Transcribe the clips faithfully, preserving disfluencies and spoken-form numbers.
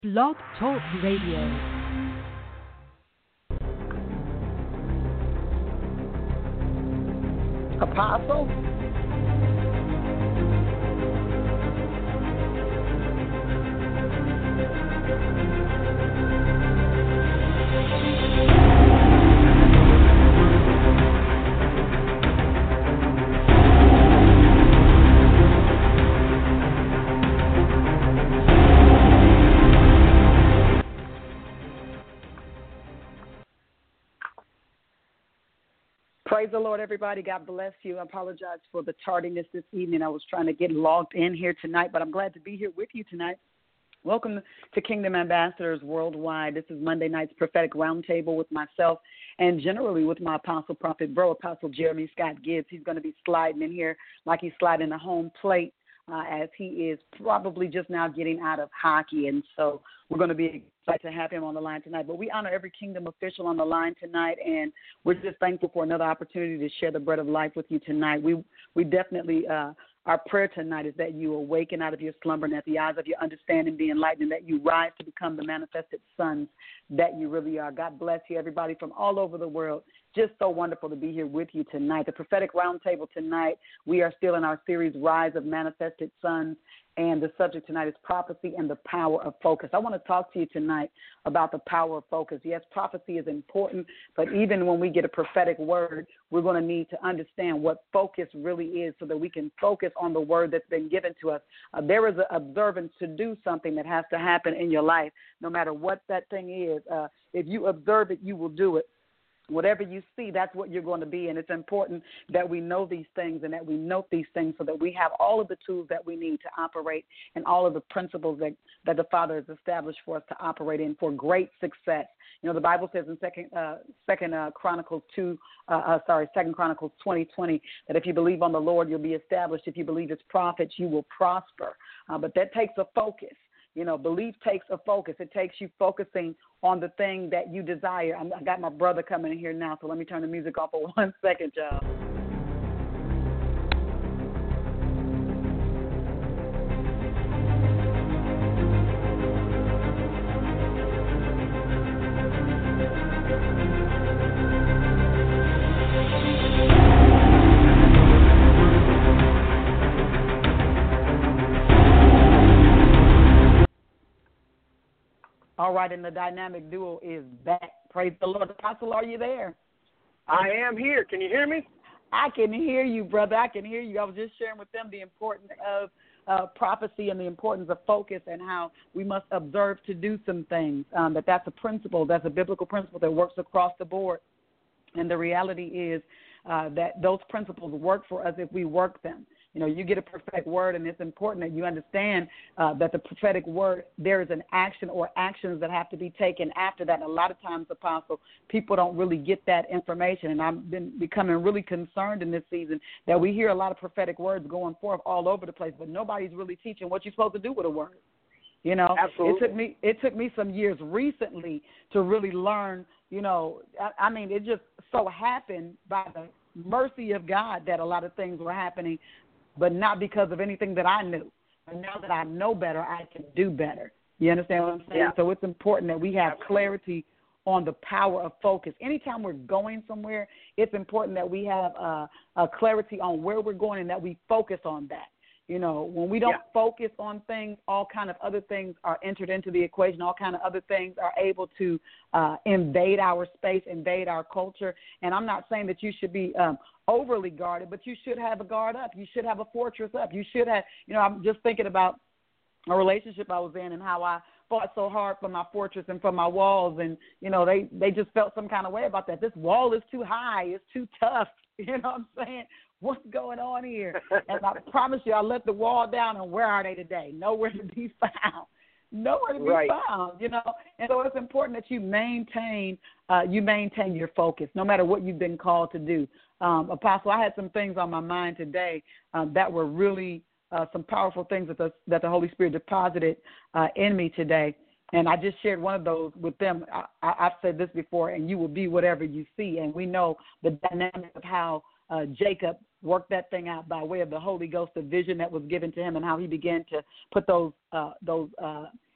Blog Talk Radio. Apostle? Praise the Lord, everybody. God bless you. I apologize for the tardiness this evening. I was trying to get logged in here tonight, but I'm glad to be here with you tonight. Welcome to Kingdom Ambassadors Worldwide. This is Monday night's prophetic roundtable with myself and generally with my apostle, prophet, bro, Apostle Jeremy Scott Gibbs. He's going to be sliding in here like he's sliding the home plate uh, as he is probably just now getting out of hockey. And so we're going to be excited to have him on the line tonight. But we honor every kingdom official on the line tonight, and we're just thankful for another opportunity to share the bread of life with you tonight. We we definitely, uh, our prayer tonight is that you awaken out of your slumber and that the eyes of your understanding be enlightened, and that you rise to become the manifested sons that you really are. God bless you, everybody from all over the world. Just so wonderful to be here with you tonight. The prophetic roundtable tonight, we are still in our series, Rise of Manifested Sons. And the subject tonight is prophecy and the power of focus. I want to talk to you tonight about the power of focus. Yes, prophecy is important, but even when we get a prophetic word, we're going to need to understand what focus really is so that we can focus on the word that's been given to us. Uh, there is an observance to do something that has to happen in your life, no matter what that thing is. Uh, if you observe it, you will do it. Whatever you see, that's what you're going to be. And it's important that we know these things and that we note these things so that we have all of the tools that we need to operate and all of the principles that, that the Father has established for us to operate in for great success. You know, the Bible says in Second uh, Second uh, Chronicles two, uh, uh, sorry, Second Chronicles twenty twenty that if you believe on the Lord, you'll be established. If you believe His prophets, you will prosper. Uh, but that takes a focus. You know, belief takes a focus. It takes you focusing on the thing that you desire. I'm, I got my brother coming in here now, so let me turn the music off for one second, y'all. All right, and the dynamic duo is back. Praise the Lord. Apostle, are you there? I am here. Can you hear me? I can hear you, brother. I can hear you. I was just sharing with them the importance of uh, prophecy and the importance of focus and how we must observe to do some things, um, that that's a principle, that's a biblical principle that works across the board. And the reality is uh, that those principles work for us if we work them. You know, you get a prophetic word, and it's important that you understand uh, that the prophetic word, there is an action or actions that have to be taken after that. And a lot of times, Apostle, people don't really get that information. And I've been becoming really concerned in this season that we hear a lot of prophetic words going forth all over the place, but nobody's really teaching what you're supposed to do with a word. You know, Absolutely. it took me it took me some years recently to really learn, you know, I, I mean, it just so happened by the mercy of God that a lot of things were happening, but not because of anything that I knew. And now that I know better, I can do better. You understand what I'm saying? Yeah. So it's important that we have Absolutely. clarity on the power of focus. Anytime we're going somewhere, it's important that we have uh, a clarity on where we're going and that we focus on that. You know, when we don't Yeah. focus on things, all kind of other things are entered into the equation. All kind of other things are able to uh, invade our space, invade our culture. And I'm not saying that you should be um, overly guarded, but you should have a guard up. You should have a fortress up. You should have, you know, I'm just thinking about a relationship I was in and how I fought so hard for my fortress and for my walls. And, you know, they, they just felt some kind of way about that. This wall is too high. It's too tough. You know what I'm saying? What's going on here? And I promise you, I let the wall down, and where are they today? Nowhere to be found. Nowhere to be Right. found, you know. And so it's important that you maintain uh, you maintain your focus, no matter what you've been called to do. Um, Apostle, I had some things on my mind today um, that were really uh, some powerful things that the, that the Holy Spirit deposited uh, in me today. And I just shared one of those with them. I, I, I've said this before, and you will be whatever you see. And we know the dynamic of how uh, Jacob worked that thing out by way of the Holy Ghost, the vision that was given to him, and how he began to put those uh, those uh,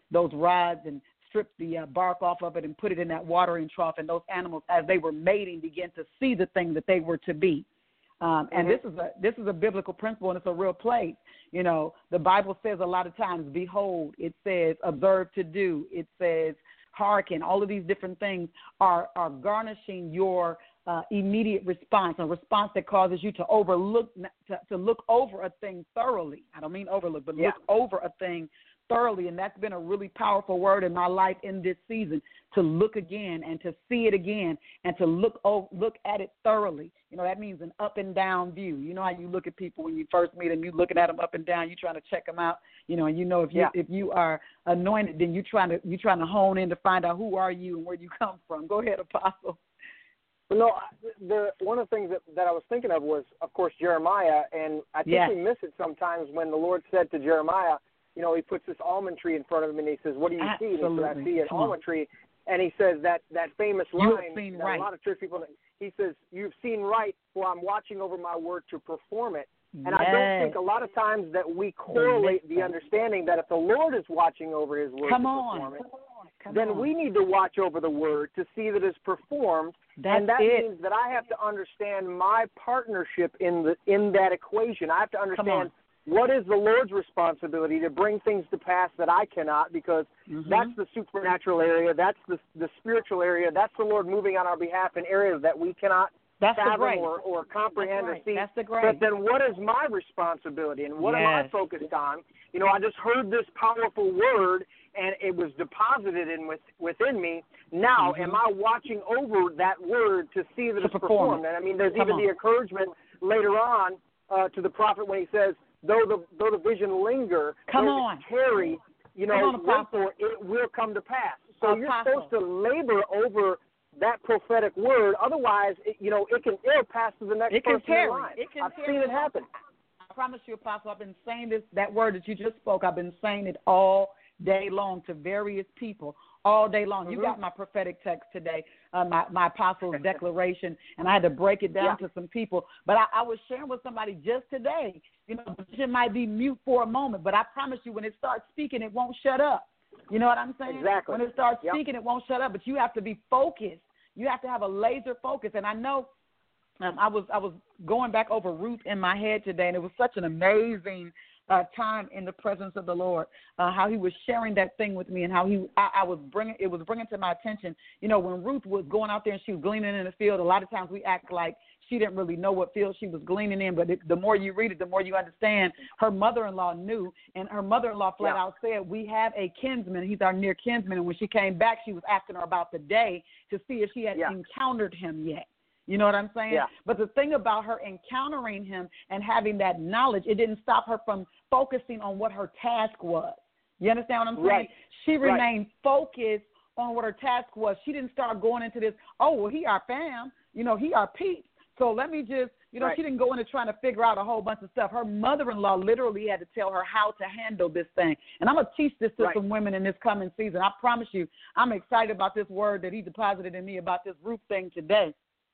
those rods and stripped the uh, bark off of it and put it in that watering trough, and those animals, as they were mating, began to see the thing that they were to be. Um, and mm-hmm. this is a this is a biblical principle, and it's a real place. You know, the Bible says a lot of times, behold, it says, observe to do, it says, hearken. All of these different things are, are garnishing your uh, immediate response, a response that causes you to overlook, to, to look over a thing thoroughly. I don't mean overlook, but yeah. look over a thing thoroughly, and that's been a really powerful word in my life in this season, to look again and to see it again and to look over, look at it thoroughly. You know, that means an up and down view. You know how you look at people when you first meet them, you looking at them up and down, you trying to check them out, you know, and you know if you yeah. if you are anointed, then you trying to you trying to hone in to find out who are you and where you come from. Go ahead, Apostle. Well, no, the one of the things that, that I was thinking of was, of course, Jeremiah, and I think yes. we miss it sometimes when the Lord said to Jeremiah, you know, he puts this almond tree in front of him, and he says, what do you Absolutely. see? And he says, I see an Come almond on. tree. And he says that, that famous line seen that right. a lot of church people, he says, you've seen right, for I'm watching over my word to perform it. And yes. I don't think a lot of times that we correlate the understanding that if the Lord is watching over his word Come to on. perform it, Come on. Come then on. we need to watch over the word to see that it's performed. That's and that it. means that I have to understand my partnership in the in that equation. I have to understand what is the Lord's responsibility to bring things to pass that I cannot, because mm-hmm. that's the supernatural area, that's the the spiritual area, that's the Lord moving on our behalf in areas that we cannot that's fathom or, or comprehend right. or see. That's the great. But then what is my responsibility and what yes. am I focused on? You know, I just heard this powerful word and it was deposited in with, within me. Now, mm-hmm. am I watching over that word to see that to it's perform. performed? And I mean, there's Come even on. the encouragement later on uh, to the prophet when he says, though the though the vision linger, Come though on. it tarry, you know, on, therefore it will come to pass. So Apostle. you're supposed to labor over that prophetic word. Otherwise, it, you know, it can it'll pass to the next it person can tarry. in line. It can I've tarry. seen it happen. I promise you, Apostle, I've been saying this, that word that you just spoke, I've been saying it all day long to various people, all day long. Mm-hmm. You got my prophetic text today, uh, my, my apostle's declaration, and I had to break it down yeah. to some people. But I, I was sharing with somebody just today, you know, the vision might be mute for a moment, but I promise you when it starts speaking, it won't shut up. You know what I'm saying? Exactly. When it starts yep. speaking, it won't shut up, but you have to be focused. You have to have a laser focus. And I know um, I was I was going back over Ruth in my head today, and it was such an amazing uh, time in the presence of the Lord, uh, how he was sharing that thing with me and how he I, I was bringing it was bringing to my attention. You know, when Ruth was going out there and she was gleaning in the field, a lot of times we act like she didn't really know what field she was gleaning in, but it, the more you read it, the more you understand. Her mother-in-law knew, and her mother-in-law flat yeah. out said, we have a kinsman. He's our near kinsman. And when she came back, she was asking her about the day to see if she had yeah. encountered him yet. You know what I'm saying? Yeah. But the thing about her encountering him and having that knowledge, it didn't stop her from focusing on what her task was. You understand what I'm saying? Right. She remained right. focused on what her task was. She didn't start going into this, oh, well, he our fam. You know, he our peeps. So let me just, you know, right. she didn't go into trying to figure out a whole bunch of stuff. Her mother-in-law literally had to tell her how to handle this thing. And I'm going to teach this to right. some women in this coming season. I promise you, I'm excited about this word that he deposited in me about this Ruth thing today.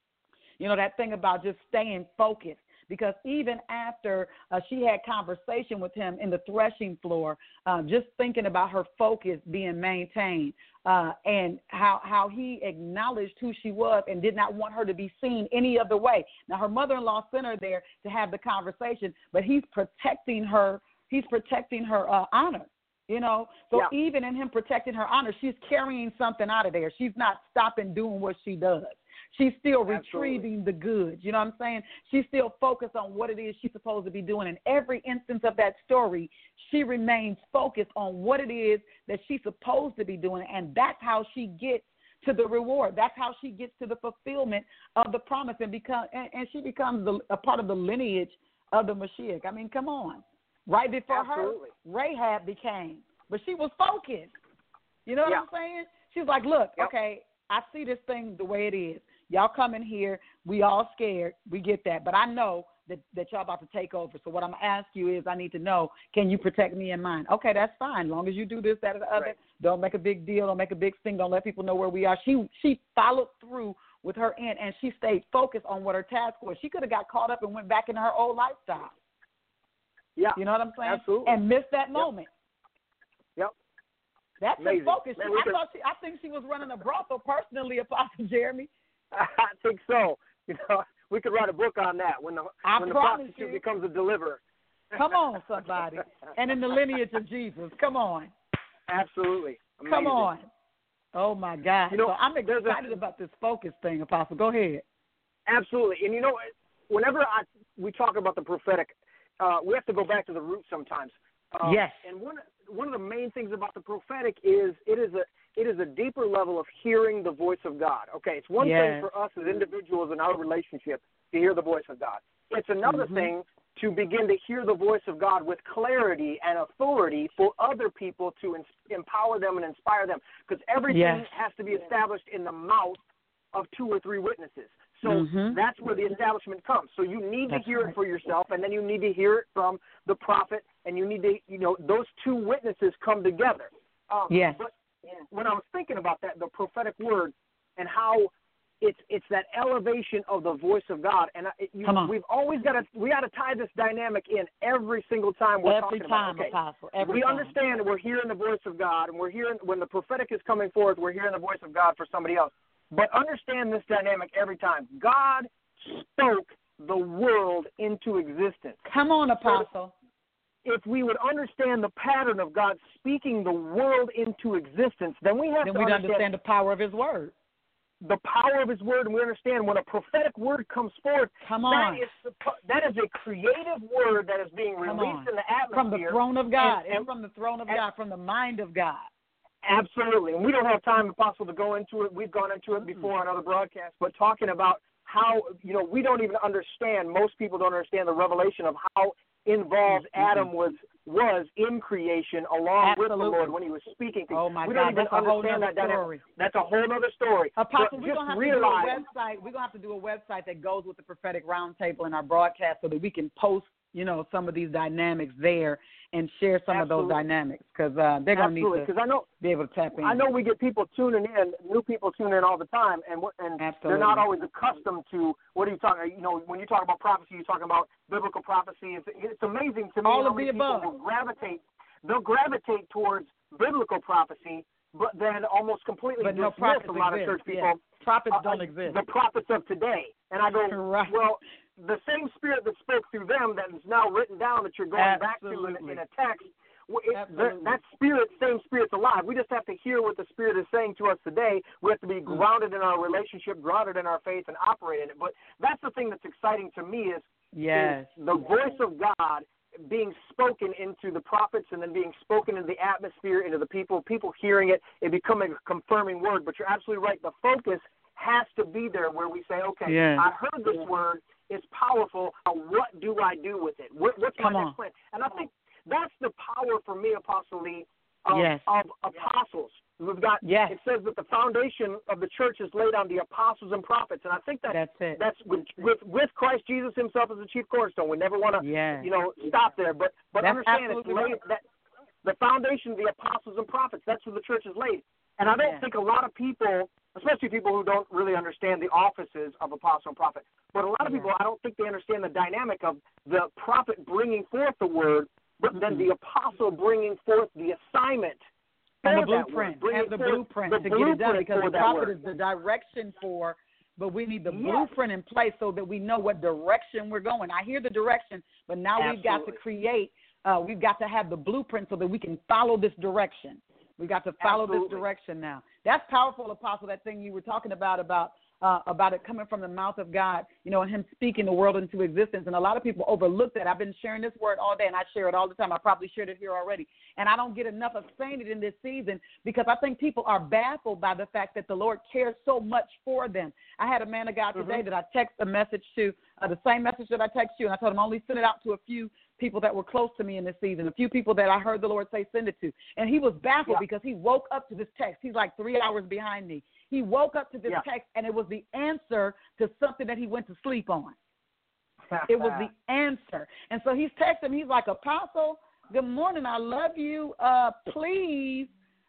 You know, that thing about just staying focused. Because even after uh, she had conversation with him in the threshing floor, uh, just thinking about her focus being maintained uh, and how how he acknowledged who she was and did not want her to be seen any other way. Now, her mother-in-law sent her there to have the conversation, but he's protecting her. He's protecting her uh, honor. You know, so yeah. even in him protecting her honor, she's carrying something out of there. She's not stopping doing what she does. She's still retrieving Absolutely. the goods. You know what I'm saying? She's still focused on what it is she's supposed to be doing. In every instance of that story, she remains focused on what it is that she's supposed to be doing, and that's how she gets to the reward. That's how she gets to the fulfillment of the promise, and become and, and she becomes the, a part of the lineage of the Mashiach. I mean, come on. Right before Absolutely. her, Rahab became, but she was focused. You know what yeah. I'm saying? She was like, look, yep. okay, I see this thing the way it is. Y'all come in here, we all scared, we get that. But I know that, that y'all about to take over. So what I'm going to ask you is I need to know, can you protect me and mine? Okay, that's fine. As long as you do this, that, or the other, right. don't make a big deal, don't make a big thing, don't let people know where we are. She she followed through with her end, and she stayed focused on what her task was. She could have got caught up and went back into her old lifestyle. Yeah. You know what I'm saying? Absolutely. And missed that moment. Yep. That's Amazing. a focus. Man, I could, thought she, I think she was running a brothel personally, Apostle Jeremy. I think so. You know, we could write a book on that when the I when the promise prostitute you. becomes a deliverer. Come on, somebody. And in the lineage of Jesus. Come on. Absolutely. Amazing. Come on. Oh, my God. You know, so I'm excited a, about this focus thing, Apostle. Go ahead. Absolutely. And, you know, whenever I, we talk about the prophetic, uh, we have to go back to the root sometimes. Um, yes. And one one of the main things about the prophetic is it is a it is a deeper level of hearing the voice of God. Okay, it's one yes. thing for us as individuals in our relationship to hear the voice of God. It's another mm-hmm. thing to begin to hear the voice of God with clarity and authority for other people to ins- empower them and inspire them. Because everything yes. has to be established in the mouth of two or three witnesses. So mm-hmm. that's where the establishment comes. So you need that's to hear right. it for yourself, and then you need to hear it from the prophet, and you need to, you know, those two witnesses come together. Um, yes. But when I was thinking about that, the prophetic word, and how it's it's that elevation of the voice of God, and it, you, Come on. we've always got to we got to tie this dynamic in every single time we're every talking time, about. Okay, Apostle, every we time. understand we're hearing the voice of God, and we're hearing when the prophetic is coming forth, we're hearing the voice of God for somebody else. But understand this dynamic every time. God spoke the world into existence. Come on, Apostle. So if we would understand the pattern of God speaking the world into existence, then we have then to we'd understand, understand the power of his word. The power of his word, and we understand when a prophetic word comes forth, Come on. that is, that is a creative word that is being released in the atmosphere. From the throne of God, and, and, and from the throne of and, God, from the mind of God. Absolutely. And we don't have time, Apostle, to go into it. We've gone into it before on other broadcasts, but talking about how, you know, we don't even understand, most people don't understand the revelation of how involved mm-hmm. Adam was was in creation along Absolutely. with the Lord when he was speaking to Oh, my we God, don't even that's a whole understand other that story. Dynamic. That's a whole other story. Apostle, but we're going to have realize, to do a website. We're going to have to do a website that goes with the prophetic roundtable in our broadcast so that we can post, you know, some of these dynamics there and share some Absolutely. of those dynamics because uh, they're going to need to I know, be able to tap in. I know we get people tuning in, new people tuning in all the time, and and Absolutely. they're not always accustomed to what are you talking. You know, when you talk about prophecy, you're talking about biblical prophecy. It's, it's amazing to me all how of many the people above. will gravitate. They'll gravitate towards biblical prophecy, but then almost completely but dismiss no a lot exist. of church people. Yeah. Prophets uh, don't exist. The prophets of today, and I go, right. well, the same spirit that spoke through them that is now written down that you're going Absolutely. back to in, in a text. It, Absolutely. that spirit, same spirit's alive. We just have to hear what the Spirit is saying to us today. We have to be grounded in our relationship, grounded in our faith, and operate in it. But that's the thing that's exciting to me is, yes. is the voice of God being spoken into the prophets and then being spoken into the atmosphere, into the people, people hearing it, it becoming a confirming word. But you're absolutely right. The focus has to be there where we say, okay, yes. I heard this word. It's powerful. What do I do with it? What, what's Come my on. next plan? And I think that's the power for me, Apostle Lee, of, yes. of apostles. We've got. Yes. It says that the foundation of the church is laid on the apostles and prophets, and I think that that's it. That's with, with with Christ Jesus Himself as the chief cornerstone. We never want to, yes. you know, stop there, but but that's understand it's laid right. that the foundation of the apostles and prophets. That's where the church is laid, and I don't yes. think a lot of people, especially people who don't really understand the offices of apostle and prophet, but a lot of yes. people, I don't think they understand the dynamic of the prophet bringing forth the word. But then the apostle bringing forth the assignment and the blueprint, and the blueprint the to blueprint get it done because the prophet word. is the direction for, but we need the yes. blueprint in place so that we know what direction we're going. I hear the direction, but now Absolutely. we've got to create, uh, we've got to have the blueprint so that we can follow this direction. We've got to follow Absolutely. this direction now. That's powerful, Apostle, that thing you were talking about, about Uh, about it coming from the mouth of God, you know, and Him speaking the world into existence. And a lot of people overlook that. I've been sharing this word all day, and I share it all the time. I probably shared it here already. And I don't get enough of saying it in this season because I think people are baffled by the fact that the Lord cares so much for them. I had a man of God today mm-hmm. that I text a message to, uh, the same message that I text you, and I told him only send it out to a few people that were close to me in this season, a few people that I heard the Lord say send it to. And he was baffled yeah. because he woke up to this text. He's like three hours behind me. He woke up to this yeah. text, and it was the answer to something that he went to sleep on. It was the answer. And so he's texting me. He's like, Apostle, good morning. I love you. Uh, please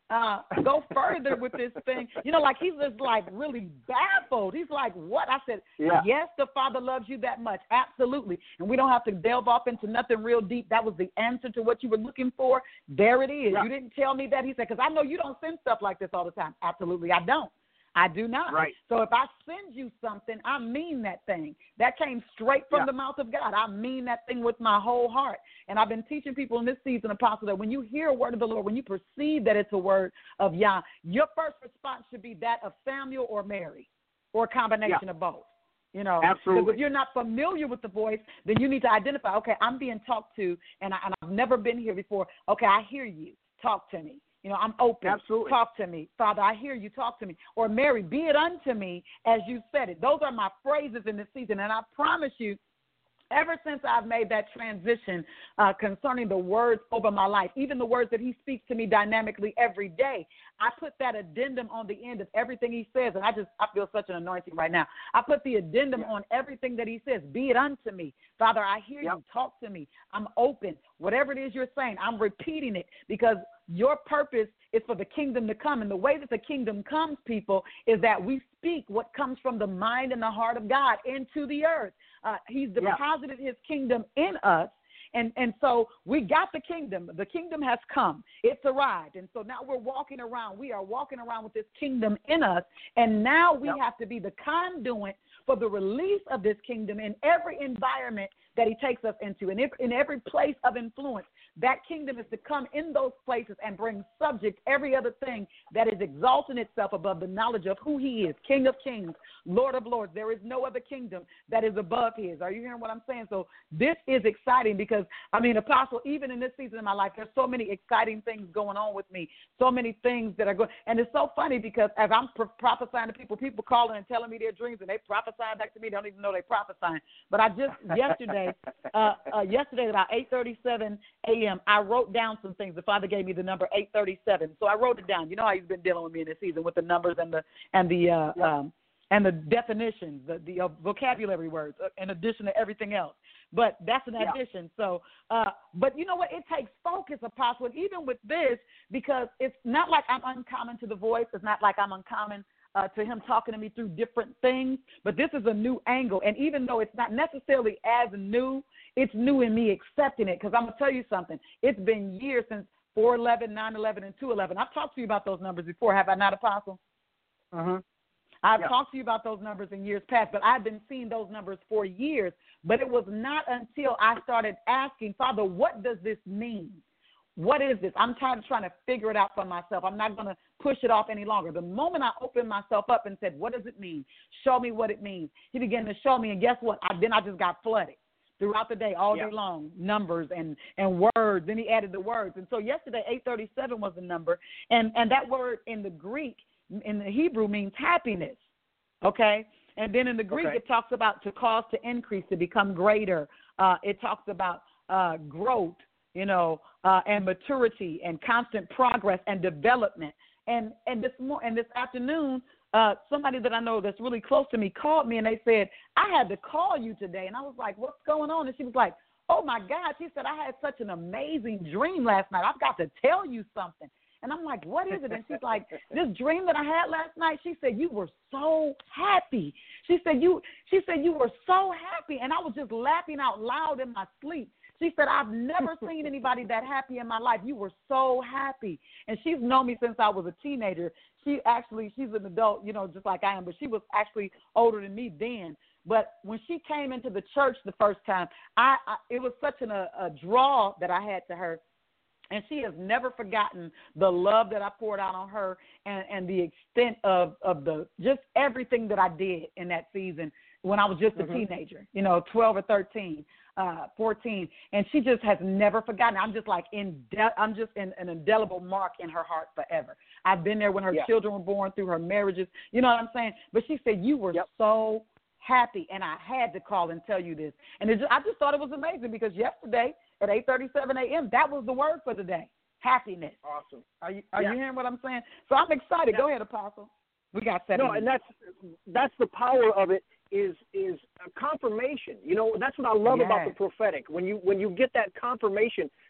uh, go further with this thing. You know, like he's just like really baffled. He's like, what? I said, yeah. yes, the Father loves you that much. Absolutely. And we don't have to delve off into nothing real deep. That was the answer to what you were looking for. There it is. Yeah. You didn't tell me that. He said, because I know you don't send stuff like this all the time. Absolutely, I don't. I do not. Right. So if I send you something, I mean that thing. That came straight from yeah. the mouth of God. I mean that thing with my whole heart. And I've been teaching people in this season, Apostle, that when you hear a word of the Lord, when you perceive that it's a word of Yah, your first response should be that of Samuel or Mary, or a combination yeah. of both. You know, absolutely. Because if you're not familiar with the voice, then you need to identify, okay, I'm being talked to, and, I, and I've never been here before. Okay, I hear you. Talk to me. You know, I'm open. Absolutely. Talk to me. Father, I hear you. Talk to me. Or Mary, be it unto me as you said it. Those are my phrases in this season. And I promise you, ever since I've made that transition uh, concerning the words over my life, even the words that he speaks to me dynamically every day, I put that addendum on the end of everything he says. And I just, I feel such an anointing right now. I put the addendum yeah. on everything that he says. Be it unto me. Father, I hear yep. you. Talk to me. I'm open. Whatever it is you're saying, I'm repeating it because your purpose is for the kingdom to come. And the way that the kingdom comes, people, is that we speak what comes from the mind and the heart of God into the earth. Uh, he's deposited yeah. his kingdom in us. And and so we got the kingdom. The kingdom has come. It's arrived. And so now we're walking around. We are walking around with this kingdom in us. And now we yep. have to be the conduit for the release of this kingdom in every environment that he takes us into. And if, in every place of influence, that kingdom is to come in those places and bring subject every other thing that is exalting itself above the knowledge of who he is, King of kings, Lord of lords. There is no other kingdom that is above his. Are you hearing what I'm saying? So this is exciting because, I mean, Apostle, even in this season of my life, there's so many exciting things going on with me, so many things that are going. And it's so funny because as I'm pro- prophesying to people, people calling and telling me their dreams, and they prophesying back to me. They don't even know they're prophesying. But I just, yesterday, uh, uh, yesterday at about eight thirty-seven a.m., I wrote down some things. The Father gave me the number eight thirty-seven. So I wrote it down. You know how he's been dealing with me in this season with the numbers and the, and the, uh, yep. um, and the definitions, the, the uh, vocabulary words, uh, in addition to everything else. But that's an yeah. addition. So, uh, but you know what? It takes focus, Apostle, and even with this, because it's not like I'm uncommon to the voice. It's not like I'm uncommon uh, to him talking to me through different things. But this is a new angle. And even though it's not necessarily as new, it's new in me accepting it. Because I'm going to tell you something. It's been years since four eleven, nine eleven, and two eleven. I've talked to you about those numbers before, have I not, Apostle? Uh-huh. I've yeah. talked to you about those numbers in years past, but I've been seeing those numbers for years. But it was not until I started asking, Father, what does this mean? What is this? I'm tired of trying to figure it out for myself. I'm not going to push it off any longer. The moment I opened myself up and said, what does it mean? Show me what it means. He began to show me, and guess what? I, then I just got flooded throughout the day, all yeah. day long, numbers and, and words. Then he added the words. And so yesterday, eight thirty-seven was the number. And, and that word in the Greek, in the Hebrew, means happiness, okay? And then in the Greek, okay. it talks about to cause to increase, to become greater. Uh, it talks about uh, growth, you know, uh, and maturity and constant progress and development. And and this more and this afternoon, uh, somebody that I know that's really close to me called me and they said, I had to call you today. And I was like, what's going on? And she was like, oh, my God. She said, I had such an amazing dream last night. I've got to tell you something. And I'm like, what is it? And she's like, this dream that I had last night, she said, you were so happy. She said, you she said, you were so happy. And I was just laughing out loud in my sleep. She said, I've never seen anybody that happy in my life. You were so happy. And she's known me since I was a teenager. She actually, she's an adult, you know, just like I am, but she was actually older than me then. But when she came into the church the first time, I, I it was such an, a, a draw that I had to her. And she has never forgotten the love that I poured out on her and, and the extent of, of the just everything that I did in that season when I was just a mm-hmm. teenager, you know, twelve or thirteen, uh, fourteen. And she just has never forgotten. I'm just like, in de- I'm just in, an indelible mark in her heart forever. I've been there when her yeah. children were born, through her marriages. You know what I'm saying? But she said, you were yep. so happy. And I had to call and tell you this. And it just, I just thought it was amazing because yesterday, at eight thirty-seven a.m., that was the word for the day, happiness. Awesome. Are you are yeah. you hearing what I'm saying? So I'm excited. Yeah. Go ahead, Apostle. We got seven No, minutes. and that's that's the power of it is is a confirmation. You know, that's what I love yes. about the prophetic. When you when you get that confirmation,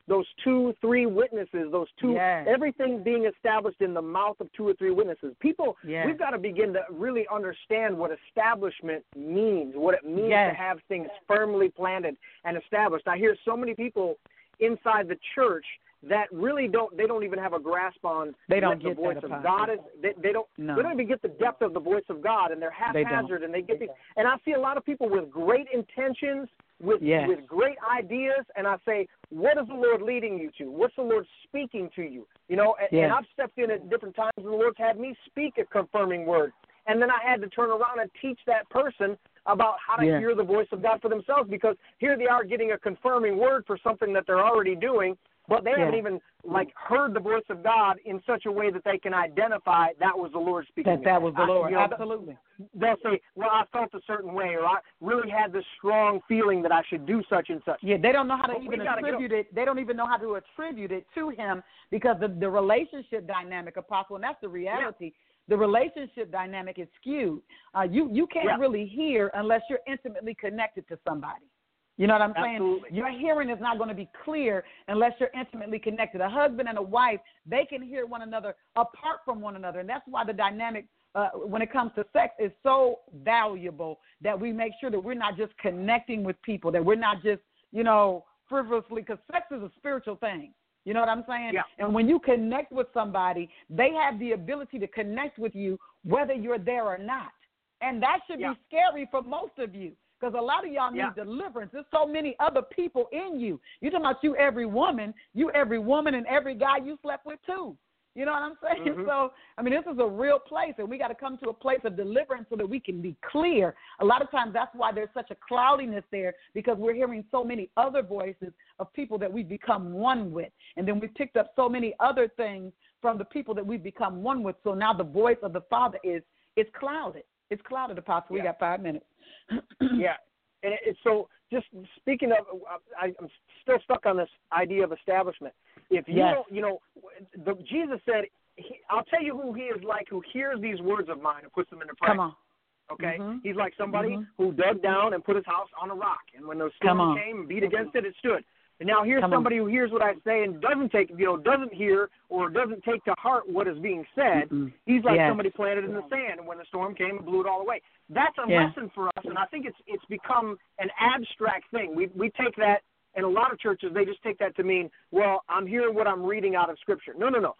those two, three witnesses, those two, yes. everything being established in the mouth of two or three witnesses. People, yes. we've got to begin to really understand what establishment means, what it means yes. to have things firmly planted and established. I hear so many people inside the church that really don't, they don't even have a grasp on they don't what get the voice that of God is. They, they don't no. they don't even get the depth of the voice of God, and they're haphazard, they and they get these. And I see a lot of people with great intentions, with yes. with great ideas, and I say, what is the Lord leading you to? What's the Lord speaking to you? You know, and, yes. and I've stepped in at different times, and the Lord's had me speak a confirming word, and then I had to turn around and teach that person about how to yes. hear the voice of God for themselves, because here they are getting a confirming word for something that they're already doing, but they yes. haven't even like heard the voice of God in such a way that they can identify that was the Lord speaking. That that was the Lord. I, you know, absolutely. They'll say, well, I felt a certain way, or I really had this strong feeling that I should do such and such. Yeah, they don't know how to but even attribute it. They don't even know how to attribute it to him, because the, the relationship dynamic, Apostle, and that's the reality. Yeah. The relationship dynamic is skewed. Uh, you, you can't yeah. really hear unless you're intimately connected to somebody. You know what I'm saying? Absolutely. Your hearing is not going to be clear unless you're intimately connected. A husband and a wife, they can hear one another apart from one another. And that's why the dynamic, uh, when it comes to sex, is so valuable, that we make sure that we're not just connecting with people, that we're not just, you know, frivolously, because sex is a spiritual thing. You know what I'm saying? Yeah. And when you connect with somebody, they have the ability to connect with you whether you're there or not. And that should yeah. be scary for most of you. Because a lot of y'all need yeah. deliverance. There's so many other people in you. You're talking about you, every woman, you, every woman, and every guy you slept with too. You know what I'm saying? Mm-hmm. So, I mean, this is a real place, and we got to come to a place of deliverance so that we can be clear. A lot of times that's why there's such a cloudiness there, because we're hearing so many other voices of people that we've become one with. And then we've picked up so many other things from the people that we've become one with. So now the voice of the Father is, is clouded. It's clouded, Apostle. Yeah. We got five minutes. yeah. And it's so, just speaking of, I, I'm still stuck on this idea of establishment. If you yes. don't, you know, the, Jesus said, he, I'll tell you who he is like, who hears these words of mine and puts them into practice. Come on. Okay? Mm-hmm. He's like somebody mm-hmm. who dug down and put his house on a rock. And when the storm came and beat against it, it stood. And now here's Come somebody on. who hears what I say and doesn't take, you know, doesn't hear or doesn't take to heart what is being said. Mm-mm. He's like yes. somebody planted in the sand, and when the storm came, it blew it all away. That's a yeah. lesson for us, and I think it's it's become an abstract thing. We we take that, in a lot of churches, they just take that to mean, well, I'm hearing what I'm reading out of Scripture. No, no, no.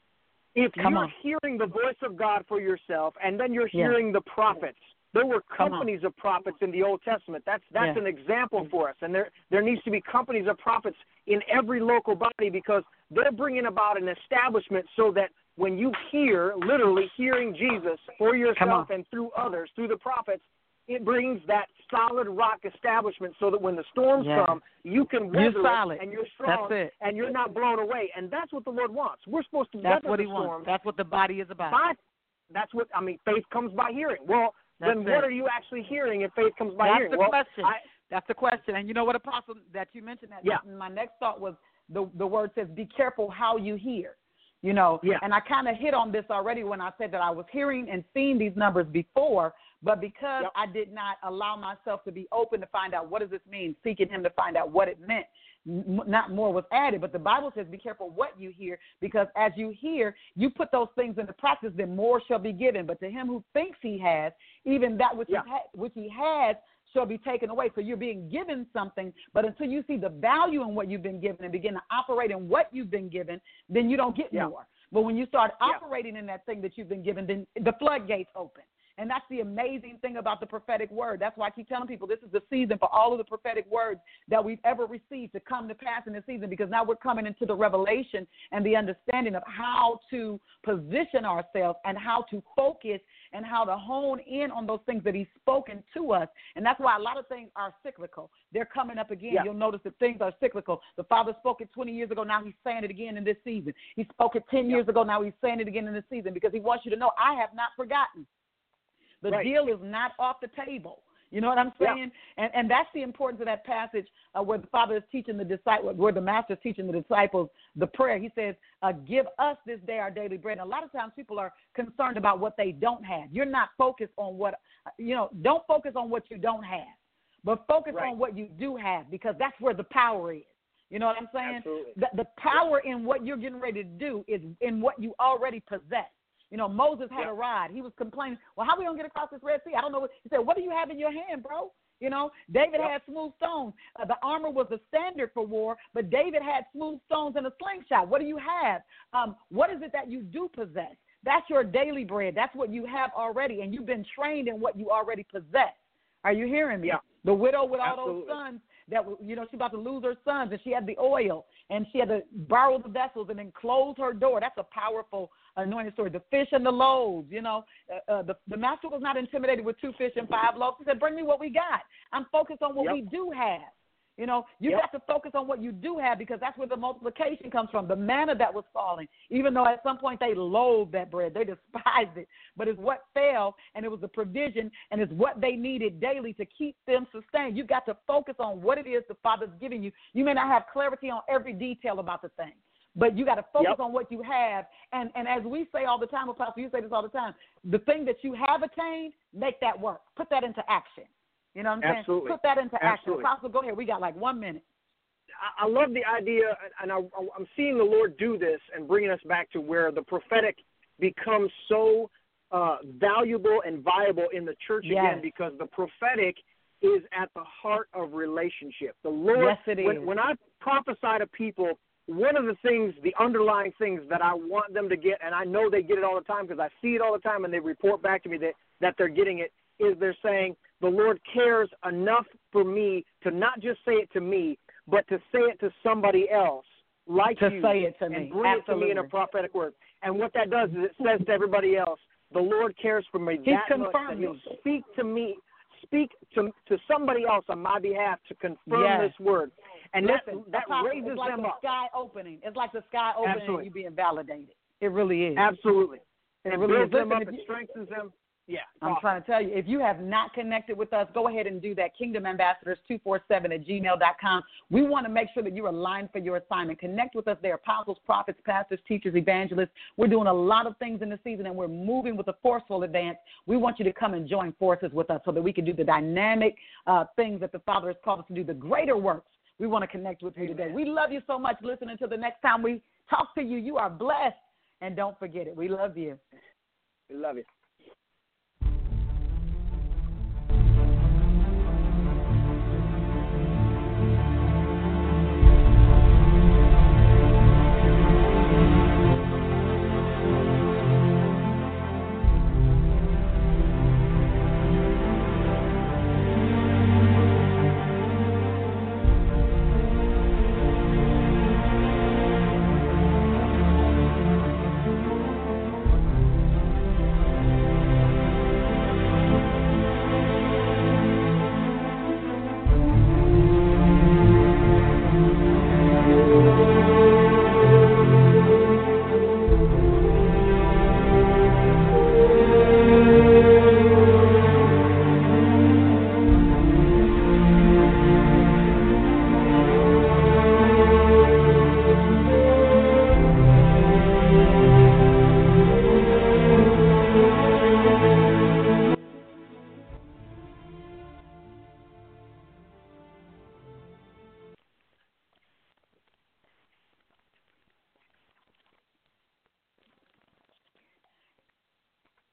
If Come you're on. hearing the voice of God for yourself, and then you're yeah. hearing the prophets, there were companies of prophets in the Old Testament. That's that's yeah. an example for us. And there there needs to be companies of prophets in every local body, because they're bringing about an establishment so that when you hear, literally hearing Jesus for yourself and through others, through the prophets, it brings that solid rock establishment so that when the storms yeah. come, you can weather you're solid. it and you're strong that's it. and you're not blown away. And that's what the Lord wants. We're supposed to That's weather what the he storms. wants. That's what the body is about. By, that's what, I mean, faith comes by hearing. Well, That's then it. what are you actually hearing if faith comes by That's hearing? the well, question. I, That's the question. And you know what, Apostle, that you mentioned that. Yeah. My next thought was the the word says, be careful how you hear. You know, yeah. and I kind of hit on this already when I said that I was hearing and seeing these numbers before, but because yep. I did not allow myself to be open to find out what does this mean, seeking him to find out what it meant, not more was added. But the Bible says be careful what you hear, because as you hear, you put those things into practice, then more shall be given. But to him who thinks he has, even that which, yeah. he, ha- which he has shall be taken away. So you're being given something, but until you see the value in what you've been given and begin to operate in what you've been given, then you don't get yeah. more. But when you start yeah. operating in that thing that you've been given, then the floodgates open. And that's the amazing thing about the prophetic word. That's why I keep telling people this is the season for all of the prophetic words that we've ever received to come to pass in this season, because now we're coming into the revelation and the understanding of how to position ourselves and how to focus and how to hone in on those things that he's spoken to us. And that's why a lot of things are cyclical. They're coming up again. Yeah. You'll notice that things are cyclical. The Father spoke it twenty years ago. Now he's saying it again in this season. He spoke it ten yeah. years ago. Now he's saying it again in this season, because he wants you to know, I have not forgotten. The right. deal is not off the table. You know what I'm saying? Yeah. And and that's the importance of that passage uh, where the Father is teaching the disciples, where the Master is teaching the disciples the prayer. He says, uh, give us this day our daily bread. And a lot of times people are concerned about what they don't have. You're not focused on what, you know, don't focus on what you don't have, but focus right. on what you do have, because that's where the power is. You know what I'm saying? Absolutely. The, the power in what you're getting ready to do is in what you already possess. You know, Moses had yeah. a rod. He was complaining, well, how are we going to get across this Red Sea? I don't know. What, he said, what do you have in your hand, bro? You know, David yep. had smooth stones. Uh, the armor was the standard for war, but David had smooth stones and a slingshot. What do you have? Um, what is it that you do possess? That's your daily bread. That's what you have already, and you've been trained in what you already possess. Are you hearing me? Yeah. The widow with all Absolutely. those sons that, you know, she's about to lose her sons, and she had the oil, and she had to borrow the vessels and then close her door. That's a powerful anointed story. The fish and the loaves, you know, uh, uh, the, the master was not intimidated with two fish and five loaves. He said, bring me what we got. I'm focused on what yep. we do have. You know, you yep. got to focus on what you do have because that's where the multiplication comes from. The manna that was falling, even though at some point they loathed that bread, they despised it, but it's what fell, and it was the provision, and it's what they needed daily to keep them sustained. You've got to focus on what it is the Father's giving you. You may not have clarity on every detail about the thing, but you got to focus yep. on what you have. And, and as we say all the time, Apostle, you say this all the time, the thing that you have attained, make that work. Put that into action. You know what I'm Absolutely. saying? Put that into Absolutely. action. Apostle, go ahead. We got like one minute. I, I love the idea, and I, I'm seeing the Lord do this and bringing us back to where the prophetic becomes so uh, valuable and viable in the church yes. again, because the prophetic is at the heart of relationship. The Lord, yes, it is. When, when I prophesy to people, one of the things, the underlying things that I want them to get, and I know they get it all the time because I see it all the time and they report back to me that, that they're getting it, is they're saying, the Lord cares enough for me to not just say it to me, but to say it to somebody else like to you say it to and me. bring Absolutely. it to me in a prophetic word. And what that does is it says to everybody else, the Lord cares for me He's that much that He'll speak to me, speak to to somebody else on my behalf to confirm yes. this word. And Listen, that, that Apostle, raises it's like them the up. sky opening. It's like the sky opening Absolutely. and you being validated. It really is. Absolutely. And it it really builds is. them Listen, up, if it you, strengthens them. Yeah, I'm awesome. trying to tell you, if you have not connected with us, go ahead and do that. Kingdom Ambassadors two four seven at gmail dot com. We want to make sure that you're aligned for your assignment. Connect with us there, apostles, prophets, pastors, teachers, evangelists. We're doing a lot of things in the season, and we're moving with a forceful advance. We want you to come and join forces with us so that we can do the dynamic uh, things that the Father has called us to do, the greater works. We want to connect with you Amen. today. We love you so much. Listen, until the next time we talk to you, you are blessed, and don't forget it. We love you. We love you.